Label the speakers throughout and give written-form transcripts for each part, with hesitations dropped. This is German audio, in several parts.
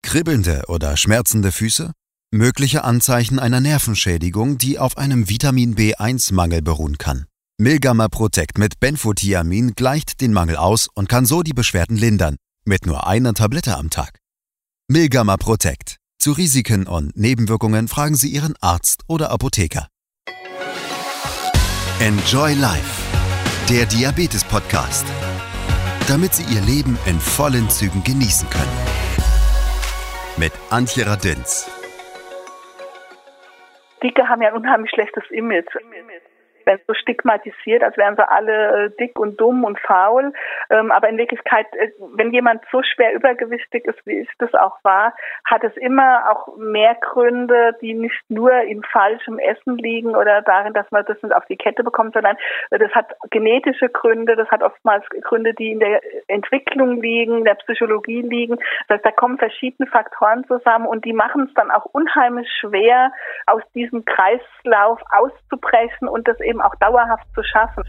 Speaker 1: Kribbelnde oder schmerzende Füße? Mögliche Anzeichen einer Nervenschädigung, die auf einem Vitamin B1-Mangel beruhen kann. Milgamma Protect mit Benfotiamin gleicht den Mangel aus und kann so die Beschwerden lindern, mit nur einer Tablette am Tag. Milgamma Protect. Zu Risiken und Nebenwirkungen fragen Sie Ihren Arzt oder Apotheker. Enjoy Life, der Diabetes-Podcast. Damit Sie Ihr Leben in vollen Zügen genießen können. Mit Antje Radünz.
Speaker 2: Dicke haben ja ein unheimlich schlechtes Image. Werden so stigmatisiert, als wären sie alle dick und dumm und faul. Aber in Wirklichkeit, wenn jemand so schwer übergewichtig ist, wie ich das auch war, hat es immer auch mehr Gründe, die nicht nur in falschem Essen liegen oder darin, dass man das nicht auf die Kette bekommt, sondern das hat genetische Gründe, das hat oftmals Gründe, die in der Entwicklung liegen, in der Psychologie liegen. Das heißt, da kommen verschiedene Faktoren zusammen und die machen es dann auch unheimlich schwer, aus diesem Kreislauf auszubrechen und das eben auch dauerhaft zu schaffen.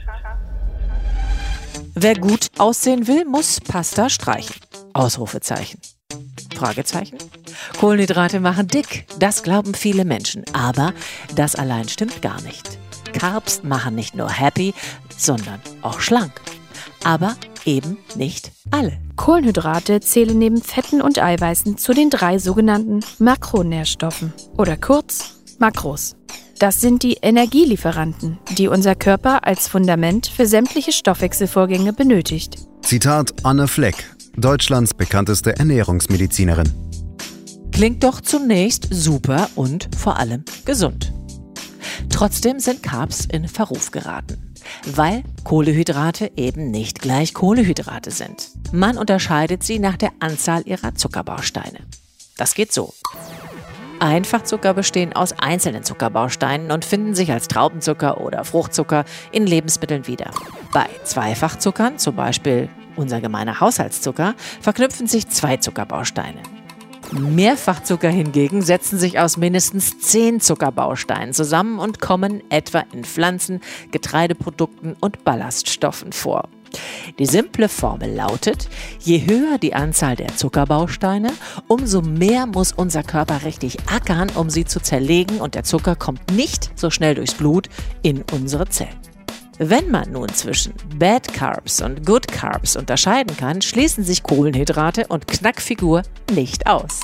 Speaker 3: Wer gut aussehen will, muss Pasta streichen. Ausrufezeichen. Fragezeichen. Kohlenhydrate machen dick, das glauben viele Menschen. Aber das allein stimmt gar nicht. Carbs machen nicht nur happy, sondern auch schlank. Aber eben nicht alle.
Speaker 4: Kohlenhydrate zählen neben Fetten und Eiweißen zu den 3 sogenannten Makronährstoffen oder kurz Makros. Das sind die Energielieferanten, die unser Körper als Fundament für sämtliche Stoffwechselvorgänge benötigt.
Speaker 1: Zitat Anne Fleck, Deutschlands bekannteste Ernährungsmedizinerin.
Speaker 3: Klingt doch zunächst super und vor allem gesund. Trotzdem sind Carbs in Verruf geraten, weil Kohlenhydrate eben nicht gleich Kohlenhydrate sind. Man unterscheidet sie nach der Anzahl ihrer Zuckerbausteine. Das geht so. Einfachzucker bestehen aus einzelnen Zuckerbausteinen und finden sich als Traubenzucker oder Fruchtzucker in Lebensmitteln wieder. Bei Zweifachzuckern, zum Beispiel unser gemeiner Haushaltszucker, verknüpfen sich 2 Zuckerbausteine. Mehrfachzucker hingegen setzen sich aus mindestens 10 Zuckerbausteinen zusammen und kommen etwa in Pflanzen, Getreideprodukten und Ballaststoffen vor. Die simple Formel lautet, je höher die Anzahl der Zuckerbausteine, umso mehr muss unser Körper richtig ackern, um sie zu zerlegen und der Zucker kommt nicht so schnell durchs Blut in unsere Zellen. Wenn man nun zwischen Bad Carbs und Good Carbs unterscheiden kann, schließen sich Kohlenhydrate und Knackfigur nicht aus.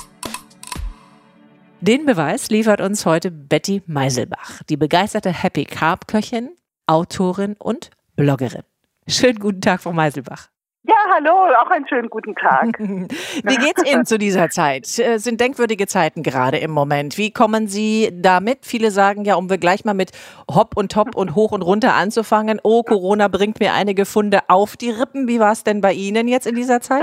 Speaker 3: Den Beweis liefert uns heute Betty Meiselbach, die begeisterte Happy Carb Köchin, Autorin und Bloggerin. Schönen guten Tag, Frau Meiselbach.
Speaker 2: Ja, hallo, auch einen schönen guten Tag.
Speaker 3: Wie geht's Ihnen zu dieser Zeit? Es sind denkwürdige Zeiten gerade im Moment. Wie kommen Sie damit? Viele sagen ja, um wir gleich mal mit Hopp und Top und hoch und runter anzufangen, oh, Corona bringt mir einige Funde auf die Rippen. Wie war es denn bei Ihnen jetzt in dieser Zeit?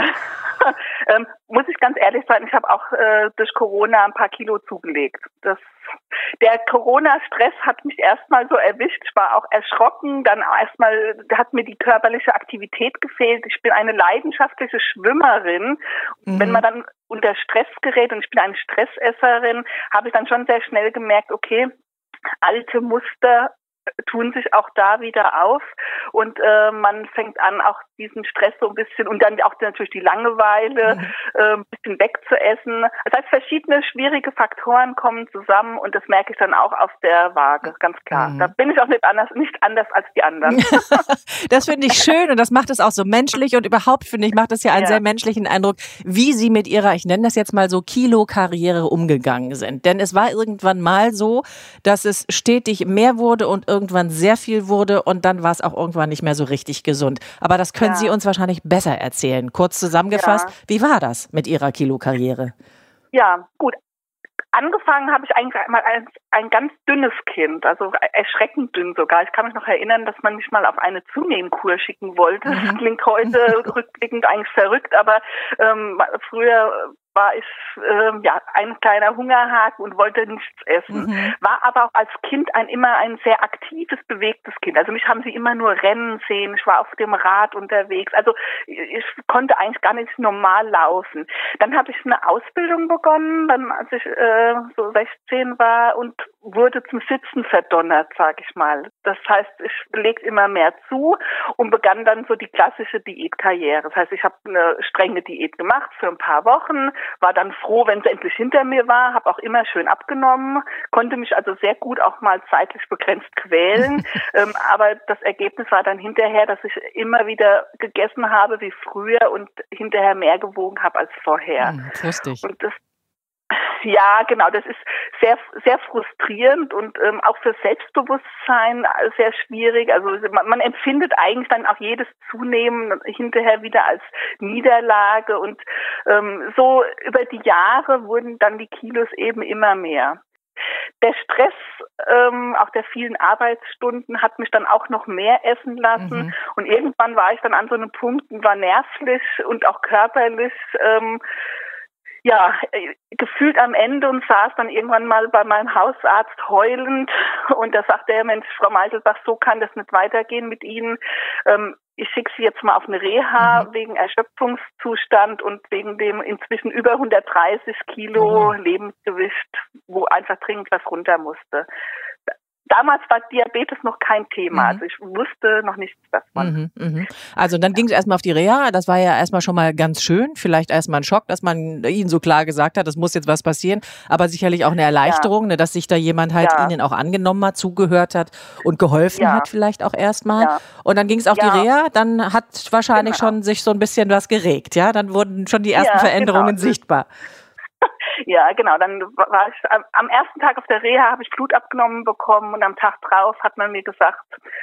Speaker 2: Muss ich ganz ehrlich sein, ich habe auch durch Corona ein paar Kilo zugelegt. Der Corona-Stress hat mich erstmal so erwischt. Ich war auch erschrocken. Dann erstmal hat mir die körperliche Aktivität gefehlt. Ich bin eine leidenschaftliche Schwimmerin. Wenn man dann unter Stress gerät und ich bin eine Stressesserin, habe ich dann schon sehr schnell gemerkt, okay, alte Muster tun sich auch da wieder auf und man fängt an, auch diesen Stress so ein bisschen und dann auch natürlich die Langeweile ein bisschen wegzuessen. Das heißt, verschiedene schwierige Faktoren kommen zusammen und das merke ich dann auch auf der Waage, ganz klar. Da bin ich auch nicht anders als die anderen.
Speaker 3: Das finde ich schön und das macht es auch so menschlich und überhaupt, finde ich, macht es ja einen sehr menschlichen Eindruck, wie Sie mit Ihrer, ich nenne das jetzt mal so, Kilo-Karriere umgegangen sind. Denn es war irgendwann mal so, dass es stetig mehr wurde und irgendwann sehr viel wurde und dann war es auch irgendwann nicht mehr so richtig gesund. Aber das können Sie uns wahrscheinlich besser erzählen. Kurz zusammengefasst, wie war das mit Ihrer Kilo-Karriere?
Speaker 2: Ja, gut. Angefangen habe ich eigentlich mal als ein ganz dünnes Kind, also erschreckend dünn sogar. Ich kann mich noch erinnern, dass man mich mal auf eine Zunehmkur schicken wollte. Das klingt heute rückblickend eigentlich verrückt, aber früher war ich ein kleiner Hungerhaken und wollte nichts essen. War aber auch als Kind immer ein sehr aktives, bewegtes Kind. Also mich haben sie immer nur rennen sehen. Ich war auf dem Rad unterwegs. Also ich konnte eigentlich gar nicht normal laufen. Dann habe ich eine Ausbildung begonnen, dann als ich so 16 war und wurde zum Sitzen verdonnert, sage ich mal. Das heißt, ich legte immer mehr zu und begann dann so die klassische Diätkarriere. Das heißt, ich habe eine strenge Diät gemacht für ein paar Wochen, war dann froh, wenn sie endlich hinter mir war, habe auch immer schön abgenommen, konnte mich also sehr gut auch mal zeitlich begrenzt quälen. Aber das Ergebnis war dann hinterher, dass ich immer wieder gegessen habe wie früher und hinterher mehr gewogen habe als vorher.
Speaker 3: Lustig.
Speaker 2: Und ja, genau, das ist sehr, sehr frustrierend und auch für Selbstbewusstsein sehr schwierig. Also man empfindet eigentlich dann auch jedes Zunehmen hinterher wieder als Niederlage und so über die Jahre wurden dann die Kilos eben immer mehr. Der Stress, auch der vielen Arbeitsstunden, hat mich dann auch noch mehr essen lassen. Und irgendwann war ich dann an so einem Punkt, war nervlich und auch körperlich gefühlt am Ende und saß dann irgendwann mal bei meinem Hausarzt heulend und da sagte er, Mensch, Frau Meiselbach, so kann das nicht weitergehen mit Ihnen. Ich schicke Sie jetzt mal auf eine Reha wegen Erschöpfungszustand und wegen dem inzwischen über 130 Kilo Lebensgewicht, wo einfach dringend was runter musste. Damals war Diabetes noch kein Thema, also ich wusste noch nichts davon.
Speaker 3: Also dann ging es erstmal auf die Reha, das war ja erstmal schon mal ganz schön, vielleicht erstmal ein Schock, dass man Ihnen so klar gesagt hat, es muss jetzt was passieren, aber sicherlich auch eine Erleichterung, dass sich da jemand halt Ihnen auch angenommen hat, zugehört hat und geholfen hat vielleicht auch erstmal. Und dann ging es auf die Reha, dann hat wahrscheinlich schon sich so ein bisschen was geregt, ja, dann wurden schon die ersten Veränderungen sichtbar.
Speaker 2: Ja, genau. Dann war ich am ersten Tag auf der Reha, habe ich Blut abgenommen bekommen und am Tag drauf hat man mir gesagt,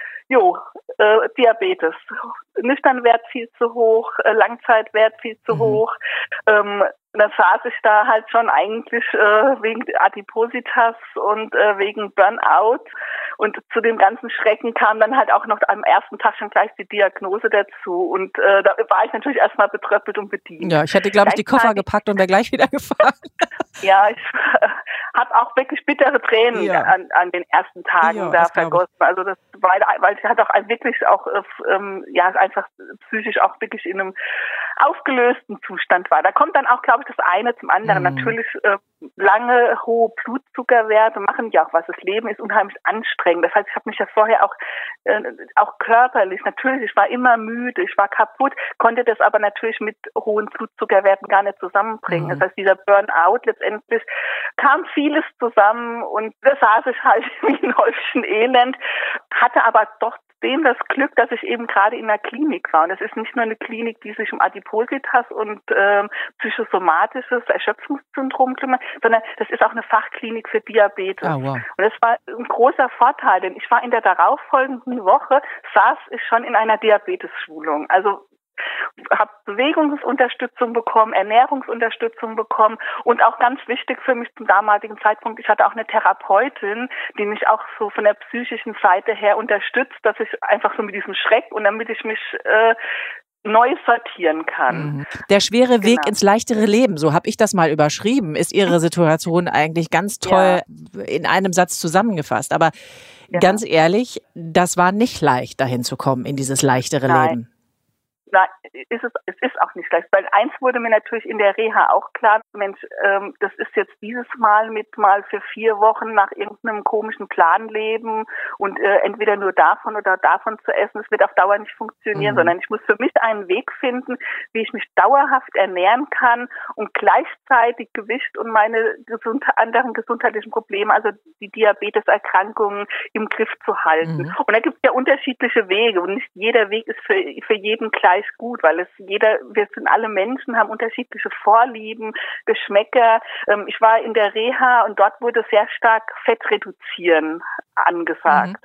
Speaker 2: Diabetes. Nüchternwert viel zu hoch, Langzeitwert viel zu hoch. Dann saß ich da halt schon eigentlich wegen Adipositas und wegen Burnout. Und zu dem ganzen Schrecken kam dann halt auch noch am ersten Tag schon gleich die Diagnose dazu. Und da war ich natürlich erstmal betröppelt und bedient.
Speaker 3: Ja, ich hätte, glaube ich, die Koffer gepackt und wäre gleich wieder gefahren.
Speaker 2: Ja, ich habe auch wirklich bittere Tränen an den ersten Tagen da vergossen. Also das war, weil ich hatte auch wirklich auch einfach psychisch auch wirklich in einem aufgelösten Zustand war. Da kommt dann auch, glaube ich, das eine zum anderen. Natürlich lange hohe Blutzuckerwerte machen ja auch was. Das Leben ist unheimlich anstrengend. Das heißt, ich habe mich ja vorher auch körperlich, natürlich, ich war immer müde, ich war kaputt, konnte das aber natürlich mit hohen Blutzuckerwerten gar nicht zusammenbringen. Das heißt, dieser Burnout letztendlich kam vieles zusammen und da saß ich halt wie ein Häufchen Elend, hatte aber doch das Glück, dass ich eben gerade in einer Klinik war. Und das ist nicht nur eine Klinik, die sich um Adipositas und psychosomatisches Erschöpfungssyndrom kümmert, sondern das ist auch eine Fachklinik für Diabetes. Und das war ein großer Vorteil, denn ich war in der darauffolgenden Woche, saß ich schon in einer Diabetes-Schulung. Also habe Bewegungsunterstützung bekommen, Ernährungsunterstützung bekommen und auch ganz wichtig für mich zum damaligen Zeitpunkt, ich hatte auch eine Therapeutin, die mich auch so von der psychischen Seite her unterstützt, dass ich einfach so mit diesem Schreck und damit ich mich neu sortieren kann.
Speaker 3: Der schwere Weg ins leichtere Leben, so habe ich das mal überschrieben, ist Ihre Situation eigentlich ganz toll in einem Satz zusammengefasst. Aber ganz ehrlich, das war nicht leicht, dahin zu kommen in dieses leichtere Leben.
Speaker 2: Nein, es ist auch nicht leicht. Weil eins wurde mir natürlich in der Reha auch klar, Mensch, das ist jetzt dieses Mal mal für 4 Wochen nach irgendeinem komischen Plan leben und entweder nur davon oder davon zu essen. Es wird auf Dauer nicht funktionieren, sondern ich muss für mich einen Weg finden, wie ich mich dauerhaft ernähren kann und gleichzeitig Gewicht und meine anderen gesundheitlichen Probleme, also die Diabeteserkrankungen im Griff zu halten. Und da gibt es ja unterschiedliche Wege und nicht jeder Weg ist für jeden gleich gut, weil wir sind alle Menschen, haben unterschiedliche Vorlieben, Geschmäcker. Ich war in der Reha und dort wurde sehr stark Fett reduzieren angesagt.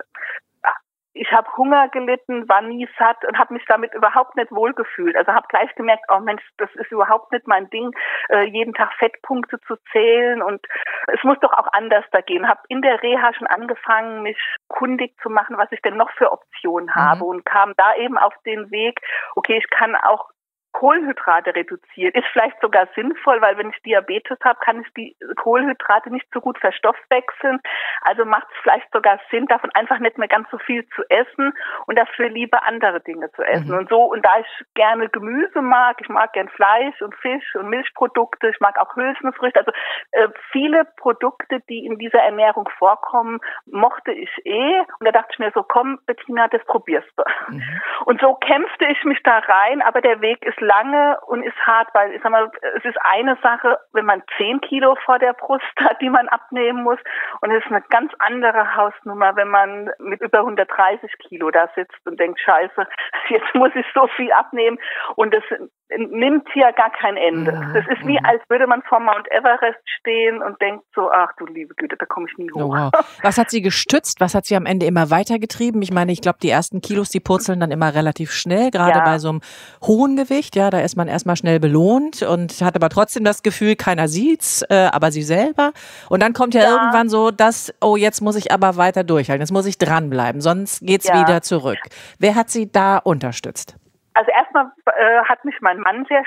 Speaker 2: Ich habe Hunger gelitten, war nie satt und habe mich damit überhaupt nicht wohlgefühlt. Also habe gleich gemerkt, oh Mensch, das ist überhaupt nicht mein Ding, jeden Tag Fettpunkte zu zählen und es muss doch auch anders da gehen. Habe in der Reha schon angefangen, mich kundig zu machen, was ich denn noch für Optionen habe und kam da eben auf den Weg, okay, ich kann auch Kohlenhydrate reduzieren. Ist vielleicht sogar sinnvoll, weil wenn ich Diabetes habe, kann ich die Kohlenhydrate nicht so gut verstoffwechseln. Also macht es vielleicht sogar Sinn, davon einfach nicht mehr ganz so viel zu essen und dafür lieber andere Dinge zu essen. Und da ich gerne Gemüse mag, ich mag gern Fleisch und Fisch und Milchprodukte, ich mag auch Hülsenfrüchte, also viele Produkte, die in dieser Ernährung vorkommen, mochte ich und da dachte ich mir so, komm Bettina, das probierst du. Und so kämpfte ich mich da rein, aber der Weg ist lange und ist hart, weil ich sag mal, es ist eine Sache, wenn man 10 Kilo vor der Brust hat, die man abnehmen muss, und es ist eine ganz andere Hausnummer, wenn man mit über 130 Kilo da sitzt und denkt, scheiße, jetzt muss ich so viel abnehmen, und das nimmt hier gar kein Ende. Das ist wie, als würde man vor Mount Everest stehen und denkt so, ach du liebe Güte, da komme ich nie hoch.
Speaker 3: Oh, wow. Was hat sie gestützt? Was hat sie am Ende immer weitergetrieben? Ich meine, ich glaube, die ersten Kilos, die purzeln dann immer relativ schnell, gerade bei so einem hohen Gewicht. Ja, da ist man erstmal schnell belohnt und hat aber trotzdem das Gefühl, keiner sieht's, aber sie selber. Und dann kommt ja irgendwann so das, oh, jetzt muss ich aber weiter durchhalten, jetzt muss ich dranbleiben, sonst geht's wieder zurück. Wer hat sie da unterstützt?
Speaker 2: Also erstmal hat mich mein Mann sehr,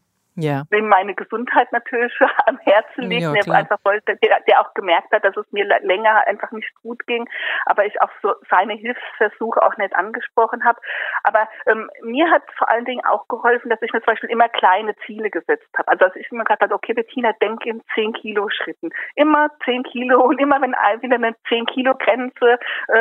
Speaker 2: dem meine Gesundheit natürlich am Herzen liegt, der einfach wollte, der auch gemerkt hat, dass es mir länger einfach nicht gut ging, aber ich auch so seine Hilfsversuche auch nicht angesprochen habe. Aber mir hat vor allen Dingen auch geholfen, dass ich mir zum Beispiel immer kleine Ziele gesetzt habe. Also dass ich immer gesagt habe, okay Bettina, denk in 10 Kilo Schritten. Immer 10 Kilo, und immer wenn wieder eine 10 Kilo Grenze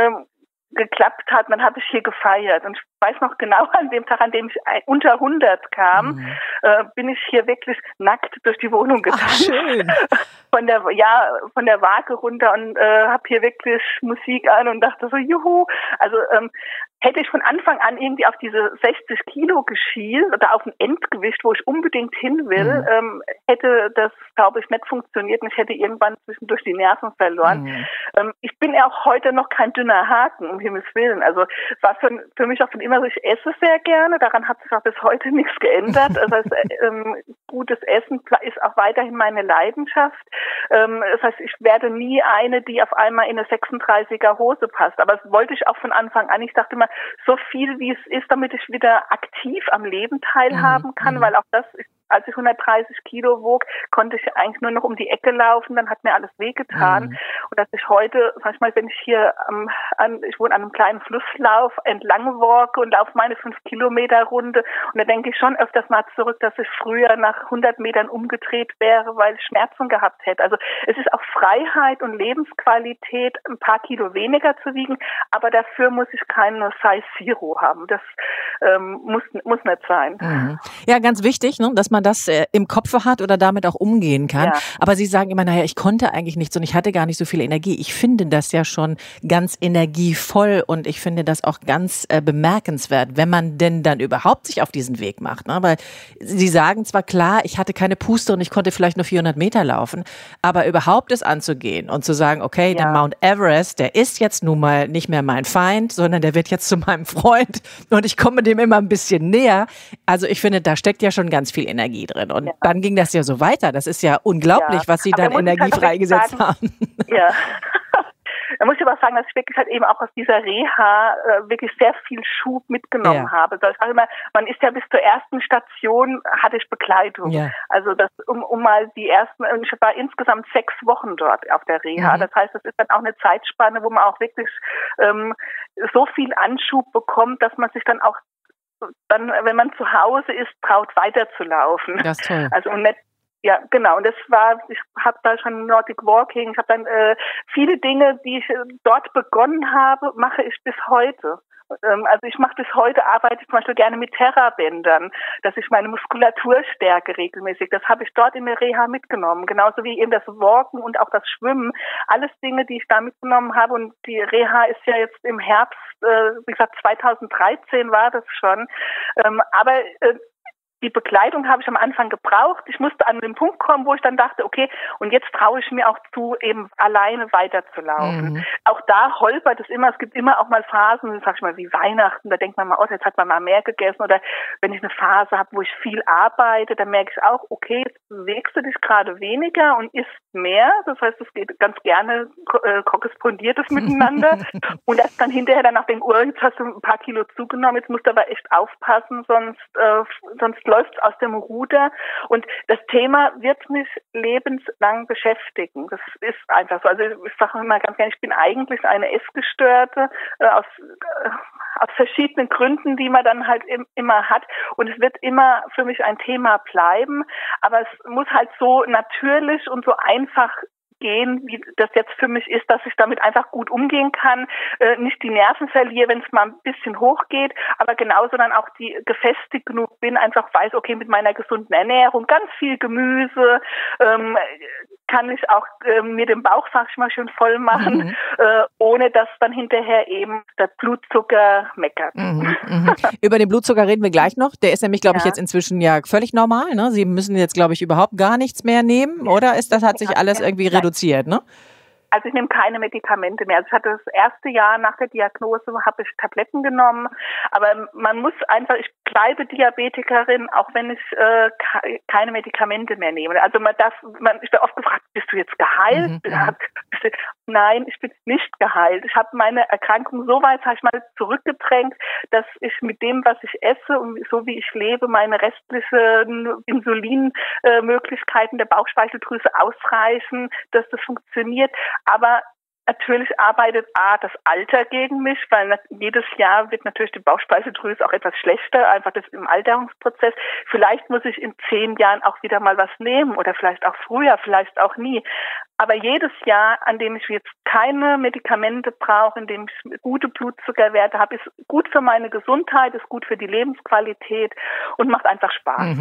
Speaker 2: geklappt hat, dann habe ich hier gefeiert. Und ich weiß noch genau, an dem Tag, an dem ich unter 100 kam, bin ich hier wirklich nackt durch die Wohnung getanzt.
Speaker 3: Schön.
Speaker 2: Von der Waage runter und habe hier wirklich Musik an und dachte so, juhu. Also hätte ich von Anfang an irgendwie auf diese 60 Kilo geschielt oder auf ein Endgewicht, wo ich unbedingt hin will, hätte das, glaube ich, nicht funktioniert, und ich hätte irgendwann zwischendurch die Nerven verloren. Ich bin ja auch heute noch kein dünner Haken, um Himmels Willen. Also es war für mich auch schon immer so, ich esse sehr gerne, daran hat sich auch bis heute nichts geändert. Das heißt, gutes Essen ist auch weiterhin meine Leidenschaft. Das heißt, ich werde nie eine, die auf einmal in eine 36er Hose passt. Aber das wollte ich auch von Anfang an. Ich dachte immer, so viel wie es ist, damit ich wieder aktiv am Leben teilhaben kann, weil auch das, als ich 130 Kilo wog, konnte ich eigentlich nur noch um die Ecke laufen, dann hat mir alles wehgetan. Und dass ich heute, manchmal, wenn ich hier ich wohne an einem kleinen Flusslauf, entlang walke und laufe meine 5-Kilometer-Runde, und da denke ich schon öfters mal zurück, dass ich früher nach 100 Metern umgedreht wäre, weil ich Schmerzen gehabt hätte. Also es ist auch Freiheit und Lebensqualität, ein paar Kilo weniger zu wiegen, aber dafür muss ich keine Size Zero haben. Das muss nicht sein.
Speaker 3: Ja, ganz wichtig, ne, dass man das im Kopf hat oder damit auch umgehen kann. Ja. Aber Sie sagen immer, naja, ich konnte eigentlich nichts und ich hatte gar nicht so viel Energie. Ich finde das ja schon ganz energievoll, und ich finde das auch ganz bemerkenswert, wenn man denn dann überhaupt sich auf diesen Weg macht. Ne? Weil Sie sagen zwar, klar, ich hatte keine Puste und ich konnte vielleicht nur 400 Meter laufen, aber überhaupt es anzugehen und zu sagen, okay, der Mount Everest, der ist jetzt nun mal nicht mehr mein Feind, sondern der wird jetzt zu meinem Freund und ich komme dem immer ein bisschen näher. Also ich finde, da steckt ja schon ganz viel Energie drin. Und dann ging das ja so weiter. Das ist ja unglaublich, was Sie dann Energie freigesetzt haben.
Speaker 2: Ja. Da muss ich aber sagen, dass ich wirklich halt eben auch aus dieser Reha wirklich sehr viel Schub mitgenommen habe. Also ich sage immer, man ist ja bis zur ersten Station, hatte ich Begleitung. Ja. Also das, um mal die ersten, ich war insgesamt 6 Wochen dort auf der Reha. Das heißt, das ist dann auch eine Zeitspanne, wo man auch wirklich so viel Anschub bekommt, dass man sich dann auch dann, wenn man zu Hause ist, traut weiterzulaufen.
Speaker 3: Das ist toll.
Speaker 2: Also und nicht. Ja, genau. Und das war, ich habe da schon Nordic Walking, ich habe dann viele Dinge, die ich dort begonnen habe, mache ich bis heute. Also ich mache bis heute, arbeite ich zum Beispiel gerne mit Terrabändern, dass ich meine Muskulatur stärke regelmäßig. Das habe ich dort in der Reha mitgenommen. Genauso wie eben das Walken und auch das Schwimmen. Alles Dinge, die ich da mitgenommen habe. Und die Reha ist ja jetzt im Herbst, wie gesagt, 2013 war das schon. Aber die Begleitung habe ich am Anfang gebraucht. Ich musste an den Punkt kommen, wo ich dann dachte, okay, und jetzt traue ich mir auch zu, eben alleine weiterzulaufen. Auch da holpert es immer. Es gibt immer auch mal Phasen, sag ich mal, wie Weihnachten, da denkt man mal, oh, jetzt hat man mal mehr gegessen. Oder wenn ich eine Phase habe, wo ich viel arbeite, dann merke ich auch, okay, jetzt bewegst du dich gerade weniger und isst mehr. Das heißt, es geht ganz gerne korrespondiertes miteinander. Und erst dann hinterher danach denke, jetzt hast du ein paar Kilo zugenommen, jetzt musst du aber echt aufpassen, sonst läuft es aus dem Ruder. Und das Thema wird mich lebenslang beschäftigen. Das ist einfach so. Also ich sage immer ganz gerne, ich bin eigentlich eine Essgestörte aus verschiedenen Gründen, die man dann halt immer hat. Und es wird immer für mich ein Thema bleiben. Aber es muss halt so natürlich und so einfach gehen, wie das jetzt für mich ist, dass ich damit einfach gut umgehen kann, nicht die Nerven verliere, wenn es mal ein bisschen hochgeht, aber genauso dann auch die gefestigt genug bin, einfach weiß, okay, mit meiner gesunden Ernährung, ganz viel Gemüse, kann ich auch mir den Bauch, sag ich mal, schön voll machen, ohne dass dann hinterher eben der Blutzucker meckert.
Speaker 3: Über den Blutzucker reden wir gleich noch. Der ist nämlich, glaube ich, jetzt inzwischen ja völlig normal. Ne? Sie müssen jetzt, glaube ich, überhaupt gar nichts mehr nehmen, oder? Hat sich alles irgendwie reduziert, ne?
Speaker 2: Also ich nehme keine Medikamente mehr. Also ich hatte das erste Jahr nach der Diagnose, habe ich Tabletten genommen. Aber man muss einfach, ich bleibe Diabetikerin, auch wenn ich keine Medikamente mehr nehme. Also ich werde oft gefragt, bist du jetzt geheilt? Nein, ich bin nicht geheilt. Ich habe meine Erkrankung so weit, sag ich mal, zurückgedrängt, dass ich mit dem, was ich esse und so wie ich lebe, meine restlichen Insulinmöglichkeiten der Bauchspeicheldrüse ausreichen, dass das funktioniert. Aber natürlich arbeitet das Alter gegen mich, weil jedes Jahr wird natürlich die Bauchspeicheldrüse auch etwas schlechter, einfach das im Alterungsprozess. Vielleicht muss ich in 10 Jahren auch wieder mal was nehmen oder vielleicht auch früher, vielleicht auch nie. Aber jedes Jahr, an dem ich jetzt keine Medikamente brauche, in dem ich gute Blutzuckerwerte habe, ist gut für meine Gesundheit, ist gut für die Lebensqualität und macht einfach Spaß.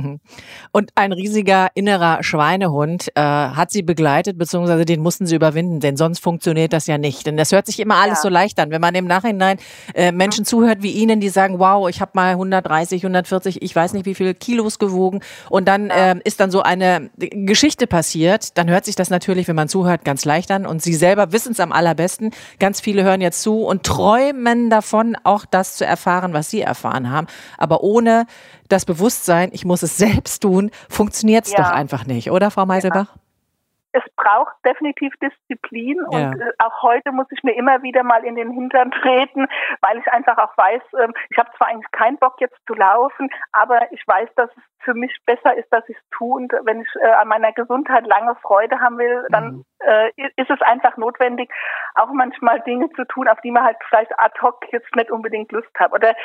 Speaker 3: Und ein riesiger innerer Schweinehund hat Sie begleitet, beziehungsweise den mussten Sie überwinden, denn sonst funktioniert das ja nicht. Denn das hört sich immer alles so leicht an. Wenn man im Nachhinein Menschen zuhört wie Ihnen, die sagen, wow, ich habe mal 130, 140, ich weiß nicht wie viele Kilos gewogen und dann ist dann so eine Geschichte passiert, dann hört sich das natürlich, wenn man zuhört, ganz leicht an und Sie selber wissen es am allerbesten. Ganz viele hören jetzt zu und träumen davon, auch das zu erfahren, was Sie erfahren haben. Aber ohne das Bewusstsein, ich muss es selbst tun, funktioniert es doch einfach nicht, oder Frau Meiselbach?
Speaker 2: Ja. Es braucht definitiv Disziplin und auch heute muss ich mir immer wieder mal in den Hintern treten, weil ich einfach auch weiß, ich habe zwar eigentlich keinen Bock jetzt zu laufen, aber ich weiß, dass es für mich besser ist, dass ich es tue und wenn ich an meiner Gesundheit lange Freude haben will, dann ist es einfach notwendig, auch manchmal Dinge zu tun, auf die man halt vielleicht ad hoc jetzt nicht unbedingt Lust hat oder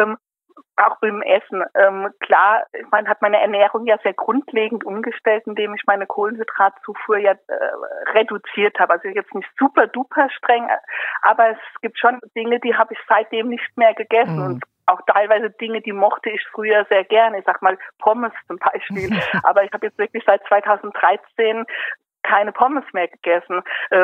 Speaker 2: auch beim Essen. Klar, ich meine, hat meine Ernährung ja sehr grundlegend umgestellt, indem ich meine Kohlenhydratzufuhr reduziert habe. Also jetzt nicht super duper streng, aber es gibt schon Dinge, die habe ich seitdem nicht mehr gegessen und auch teilweise Dinge, die mochte ich früher sehr gerne. Ich sag mal Pommes zum Beispiel. Aber ich habe jetzt wirklich seit 2013 keine Pommes mehr gegessen.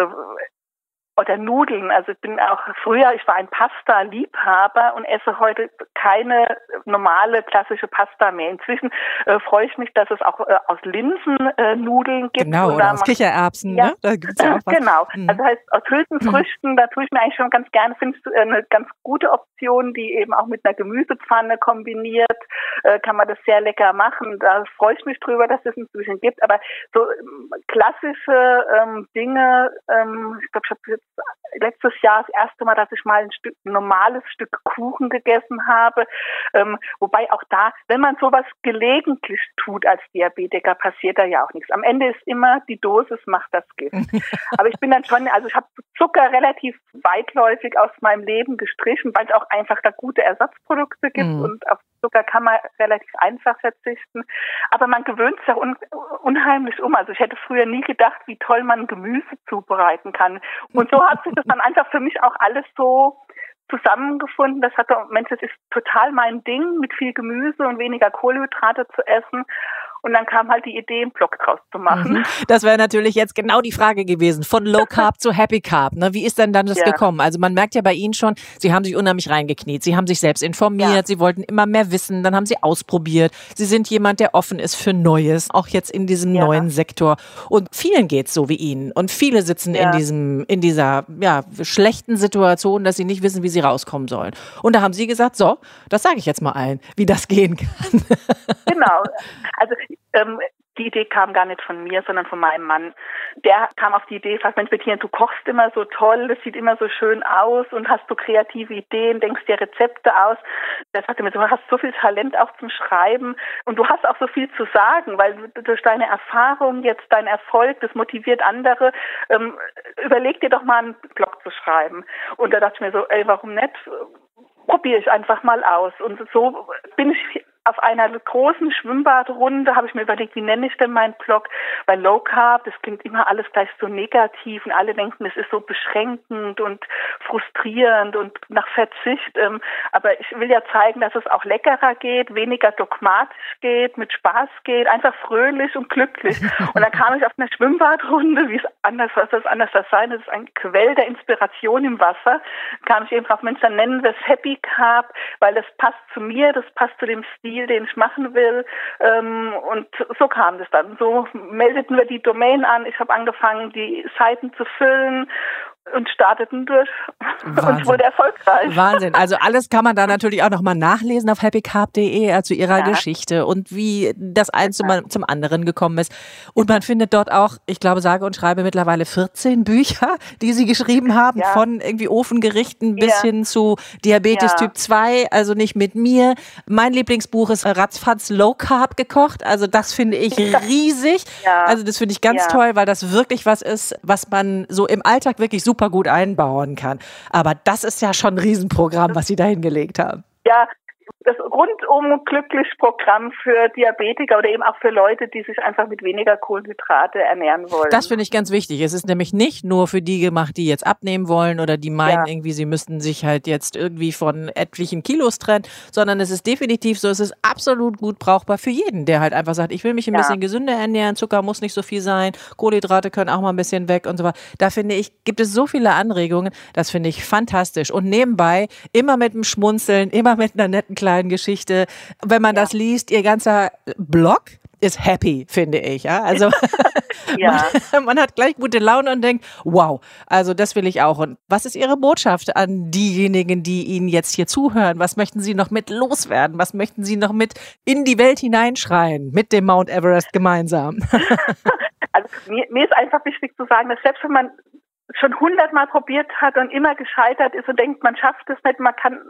Speaker 2: Oder Nudeln. Also ich war ein Pasta-Liebhaber und esse heute keine normale klassische Pasta mehr. Inzwischen freue ich mich, dass es auch aus Linsen Nudeln gibt.
Speaker 3: Genau, oder aus Kichererbsen, ne? Da gibt's ja auch was.
Speaker 2: Genau. Also heißt aus Hülsenfrüchten, da tue ich mir eigentlich schon ganz gerne, finde ich eine ganz gute Option, die eben auch mit einer Gemüsepfanne kombiniert, kann man das sehr lecker machen. Da freue ich mich drüber, dass es inzwischen gibt. Aber so klassische Dinge, ich glaube, ich habe jetzt letztes Jahr das erste Mal, dass ich mal ein normales Stück Kuchen gegessen habe. Wobei auch da, wenn man sowas gelegentlich tut als Diabetiker, passiert da ja auch nichts. Am Ende ist immer, die Dosis macht das Gift. Aber ich bin dann schon, also ich habe Zucker relativ weitläufig aus meinem Leben gestrichen, weil es auch einfach da gute Ersatzprodukte gibt und auf Zucker kann man relativ einfach verzichten. Aber man gewöhnt sich auch unheimlich um. Also ich hätte früher nie gedacht, wie toll man Gemüse zubereiten kann. Und so hat sich das dann einfach für mich auch alles so zusammengefunden. Das ist total mein Ding, mit viel Gemüse und weniger Kohlenhydrate zu essen. Und dann kam halt die Idee, einen Blog draus zu machen.
Speaker 3: Das wäre natürlich jetzt genau die Frage gewesen, von Low Carb zu Happy Carb. Ne? Wie ist denn dann das gekommen? Also man merkt ja bei Ihnen schon, Sie haben sich unheimlich reingekniet. Sie haben sich selbst informiert, Sie wollten immer mehr wissen, dann haben Sie ausprobiert. Sie sind jemand, der offen ist für Neues, auch jetzt in diesem neuen Sektor. Und vielen geht's so wie Ihnen. Und viele sitzen in dieser schlechten Situation, dass sie nicht wissen, wie sie rauskommen sollen. Und da haben Sie gesagt, so, das sage ich jetzt mal allen, wie das gehen kann.
Speaker 2: Genau. Also die Idee kam gar nicht von mir, sondern von meinem Mann. Der kam auf die Idee, sagt, Mensch, Bettina, du kochst immer so toll, das sieht immer so schön aus und hast so kreative Ideen, denkst dir Rezepte aus. Der sagte mir, du hast so viel Talent auch zum Schreiben und du hast auch so viel zu sagen, weil durch deine Erfahrung, jetzt dein Erfolg, das motiviert andere. Überleg dir doch mal einen Blog zu schreiben. Und da dachte ich mir so, warum nicht? Probiere ich einfach mal aus. Und so bin ich auf einer großen Schwimmbadrunde, habe ich mir überlegt, wie nenne ich denn meinen Blog? Weil Low Carb, das klingt immer alles gleich so negativ und alle denken, es ist so beschränkend und frustrierend und nach Verzicht. Aber ich will ja zeigen, dass es auch leckerer geht, weniger dogmatisch geht, mit Spaß geht, einfach fröhlich und glücklich. Und dann kam ich auf einer Schwimmbadrunde, wie es anders, was das anders sein, das ist ein Quell der Inspiration im Wasser, kam ich eben drauf, Mensch, dann nennen wir es Happy Carb, weil das passt zu mir, das passt zu dem Stil, den ich machen will, und so kam das dann. So meldeten wir die Domain an, ich habe angefangen, die Seiten zu füllen und starteten durch.
Speaker 3: Wahnsinn.
Speaker 2: Und wurde erfolgreich.
Speaker 3: Wahnsinn. Also alles kann man da natürlich auch nochmal nachlesen auf happycarb.de, zu ihrer Geschichte und wie das eins zum anderen gekommen ist. Und man findet dort auch, ich glaube, sage und schreibe mittlerweile 14 Bücher, die sie geschrieben haben, von irgendwie Ofengerichten bis hin zu Diabetes Typ 2, also nicht mit mir. Mein Lieblingsbuch ist Ratzfatz Low Carb gekocht. Also das finde ich riesig. Also das finde ich ganz toll, weil das wirklich was ist, was man so im Alltag wirklich super gut einbauen kann. Aber das ist ja schon ein Riesenprogramm, was Sie da hingelegt haben.
Speaker 2: Ja, das rundum glücklich Programm für Diabetiker oder eben auch für Leute, die sich einfach mit weniger Kohlenhydrate ernähren wollen.
Speaker 3: Das finde ich ganz wichtig. Es ist nämlich nicht nur für die gemacht, die jetzt abnehmen wollen oder die meinen irgendwie, sie müssten sich halt jetzt irgendwie von etlichen Kilos trennen, sondern es ist definitiv so, es ist absolut gut brauchbar für jeden, der halt einfach sagt, ich will mich ein bisschen gesünder ernähren, Zucker muss nicht so viel sein, Kohlenhydrate können auch mal ein bisschen weg und so weiter. Da finde ich, gibt es so viele Anregungen, das finde ich fantastisch. Und nebenbei immer mit einem Schmunzeln, immer mit einer netten kleinen Geschichte. Wenn man das liest, ihr ganzer Blog ist happy, finde ich. Ja? Also man hat gleich gute Laune und denkt, wow, also das will ich auch. Und was ist Ihre Botschaft an diejenigen, die Ihnen jetzt hier zuhören? Was möchten Sie noch mit loswerden? Was möchten Sie noch mit in die Welt hineinschreien, mit dem Mount Everest gemeinsam?
Speaker 2: Also mir ist einfach wichtig zu sagen, dass selbst wenn man schon 100-mal probiert hat und immer gescheitert ist und denkt, man schafft es nicht, man kann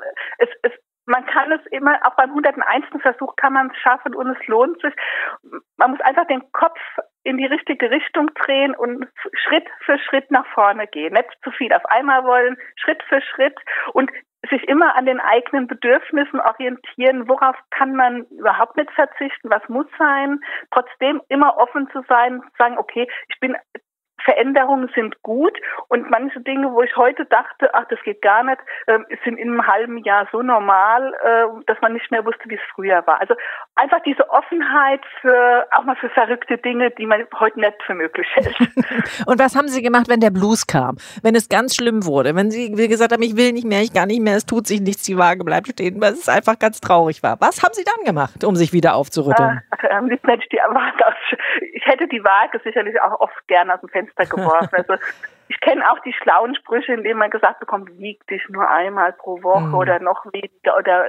Speaker 2: es immer, auch beim 101. Versuch kann man es schaffen und es lohnt sich. Man muss einfach den Kopf in die richtige Richtung drehen und Schritt für Schritt nach vorne gehen. Nicht zu viel auf einmal wollen, Schritt für Schritt und sich immer an den eigenen Bedürfnissen orientieren. Worauf kann man überhaupt nicht verzichten? Was muss sein? Trotzdem immer offen zu sein, zu sagen, okay, Veränderungen sind gut und manche Dinge, wo ich heute dachte, ach, das geht gar nicht, sind in einem halben Jahr so normal, dass man nicht mehr wusste, wie es früher war. Also einfach diese Offenheit auch mal für verrückte Dinge, die man heute nicht für möglich hält.
Speaker 3: Und was haben Sie gemacht, wenn der Blues kam? Wenn es ganz schlimm wurde? Wenn Sie gesagt haben, ich will nicht mehr, ich kann nicht mehr, es tut sich nichts, die Waage bleibt stehen, weil es einfach ganz traurig war. Was haben Sie dann gemacht, um sich wieder aufzurütteln?
Speaker 2: Ich hätte die Waage sicherlich auch oft gerne aus dem Fenster geworfen. Also ich kenne auch die schlauen Sprüche, in denen man gesagt bekommt, wieg dich nur einmal pro Woche oder noch weniger oder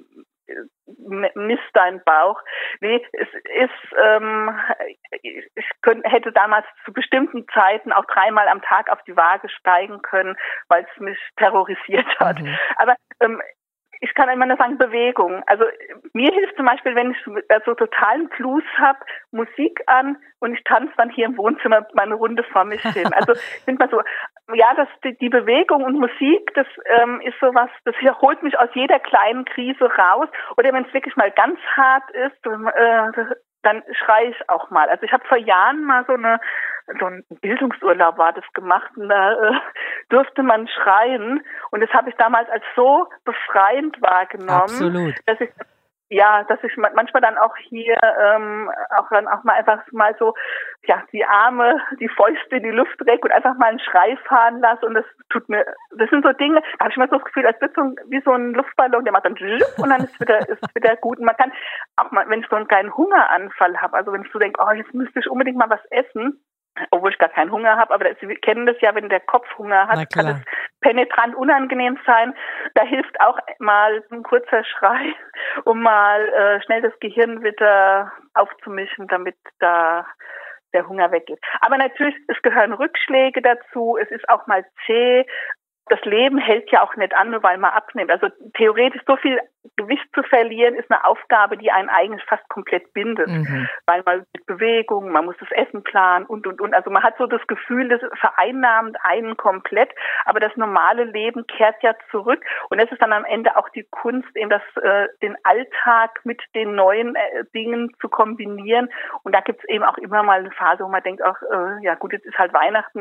Speaker 2: misst deinen Bauch. Nee, es ist, hätte damals zu bestimmten Zeiten auch 3-mal am Tag auf die Waage steigen können, weil es mich terrorisiert hat. Aber ich kann immer nur sagen, Bewegung. Also mir hilft zum Beispiel, wenn ich so totalen Blues habe, Musik an und ich tanze dann hier im Wohnzimmer meine Runde vor mich hin. Also ich finde mal so, die Bewegung und Musik, das ist sowas, das holt mich aus jeder kleinen Krise raus. Oder wenn es wirklich mal ganz hart ist, dann schreie ich auch mal. Also ich habe vor Jahren mal so ein Bildungsurlaub war das gemacht und da durfte man schreien und das habe ich damals als so befreiend wahrgenommen, dass ich manchmal dann auch hier auch mal einfach mal so die Arme, die Fäuste in die Luft recke und einfach mal einen Schrei fahren lasse und das sind so Dinge, da habe ich mal so das Gefühl, als wird wie so ein Luftballon, der macht dann und dann ist wieder gut und man kann auch mal, wenn ich so einen kleinen Hungeranfall habe, also wenn ich so denke, jetzt müsste ich unbedingt mal was essen, obwohl ich gar keinen Hunger habe, aber Sie kennen das ja, wenn der Kopf Hunger hat, kann es penetrant unangenehm sein. Da hilft auch mal ein kurzer Schrei, um mal schnell das Gehirn wieder aufzumischen, damit da der Hunger weggeht. Aber natürlich, es gehören Rückschläge dazu. Es ist auch mal zäh. Das Leben hält ja auch nicht an, nur weil man abnimmt. Also theoretisch so viel Gewicht zu verlieren, ist eine Aufgabe, die einen eigentlich fast komplett bindet. Weil man mit Bewegung, man muss das Essen planen und. Also man hat so das Gefühl, das vereinnahmt einen komplett. Aber das normale Leben kehrt ja zurück. Und das ist dann am Ende auch die Kunst, eben den Alltag mit den neuen Dingen zu kombinieren. Und da gibt es eben auch immer mal eine Phase, wo man denkt, auch ja gut, jetzt ist halt Weihnachten,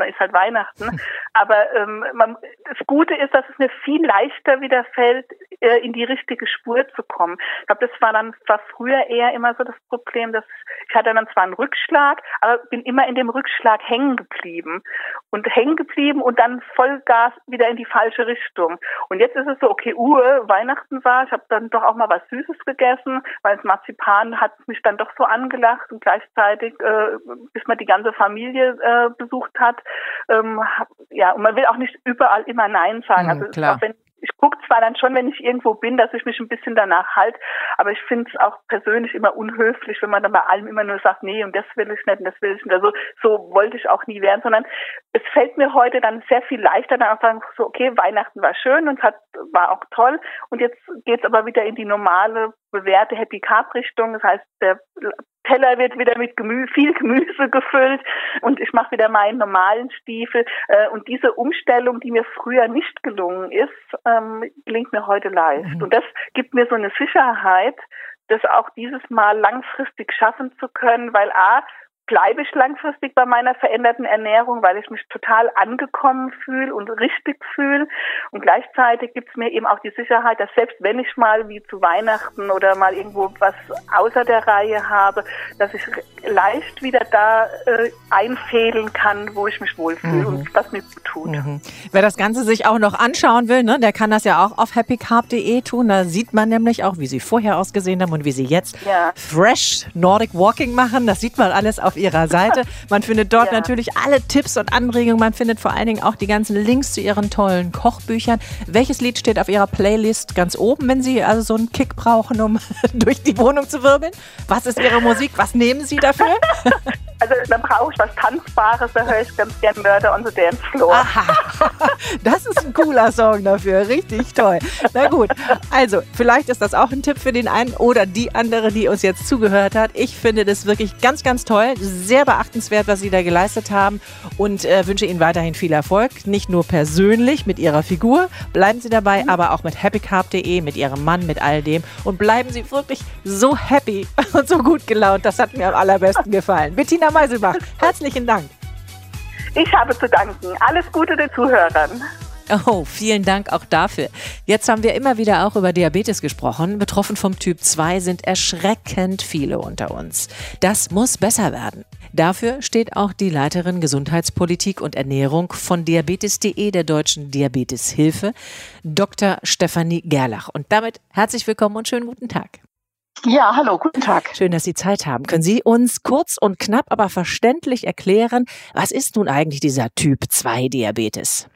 Speaker 2: Aber das Gute ist, dass es mir viel leichter wieder fällt, in die richtige Spur zu kommen. Ich glaube, das war früher eher immer so das Problem, dass ich hatte dann zwar einen Rückschlag, aber bin immer in dem Rückschlag hängen geblieben und dann Vollgas wieder in die falsche Richtung. Und jetzt ist es so, okay, Weihnachten war, ich habe dann doch auch mal was Süßes gegessen, weil das Marzipan hat mich dann doch so angelacht und gleichzeitig, bis man die ganze Familie besucht hat, und man will auch nicht überall immer Nein sagen. Also auch ich gucke zwar dann schon, wenn ich irgendwo bin, dass ich mich ein bisschen danach halte, aber ich finde es auch persönlich immer unhöflich, wenn man dann bei allem immer nur sagt, nee, und das will ich nicht und das will ich nicht. Also so wollte ich auch nie werden, sondern es fällt mir heute dann sehr viel leichter, dann auch sagen, so okay, Weihnachten war schön und war auch toll und jetzt geht's aber wieder in die normale, bewährte Happy Carb Richtung. Das heißt, der Teller wird wieder mit viel Gemüse gefüllt und ich mache wieder meinen normalen Stiefel. Und diese Umstellung, die mir früher nicht gelungen ist, gelingt mir heute leicht. Und das gibt mir so eine Sicherheit, das auch dieses Mal langfristig schaffen zu können, weil bleibe ich langfristig bei meiner veränderten Ernährung, weil ich mich total angekommen fühle und richtig fühle. Und gleichzeitig gibt es mir eben auch die Sicherheit, dass selbst wenn ich mal wie zu Weihnachten oder mal irgendwo was außer der Reihe habe, dass ich leicht wieder da einfädeln kann, wo ich mich wohlfühle und was mir gut tut.
Speaker 3: Wer das Ganze sich auch noch anschauen will, der kann das ja auch auf happycarb.de tun. Da sieht man nämlich auch, wie sie vorher ausgesehen haben und wie sie jetzt fresh Nordic Walking machen. Das sieht man alles auf ihrer Seite. Man findet dort natürlich alle Tipps und Anregungen. Man findet vor allen Dingen auch die ganzen Links zu ihren tollen Kochbüchern. Welches Lied steht auf ihrer Playlist ganz oben, wenn Sie also so einen Kick brauchen, um durch die Wohnung zu wirbeln? Was ist Ihre Musik? Was nehmen Sie dafür?
Speaker 2: Also dann brauche ich was Tanzbares, da höre ich ganz gern Murder on the Dance Floor.
Speaker 3: Aha, das ist ein cooler Song dafür, richtig toll. Na gut, also vielleicht ist das auch ein Tipp für den einen oder die andere, die uns jetzt zugehört hat. Ich finde das wirklich ganz, ganz toll, sehr beachtenswert, was Sie da geleistet haben und wünsche Ihnen weiterhin viel Erfolg, nicht nur persönlich mit Ihrer Figur, bleiben Sie dabei, aber auch mit happycarb.de, mit Ihrem Mann, mit all dem und bleiben Sie wirklich so happy und so gut gelaunt, das hat mir am allerbesten gefallen. Bettina Meiselbach, herzlichen Dank.
Speaker 2: Ich habe zu danken. Alles Gute den Zuhörern.
Speaker 3: Oh, vielen Dank auch dafür. Jetzt haben wir immer wieder auch über Diabetes gesprochen. Betroffen vom Typ 2 sind erschreckend viele unter uns. Das muss besser werden. Dafür steht auch die Leiterin Gesundheitspolitik und Ernährung von diabetes.de, der Deutschen Diabeteshilfe, Dr. Stefanie Gerlach. Und damit herzlich willkommen und schönen guten Tag.
Speaker 5: Ja, hallo, guten Tag.
Speaker 3: Schön, dass Sie Zeit haben. Können Sie uns kurz und knapp, aber verständlich erklären, was ist nun eigentlich dieser Typ 2 Diabetes?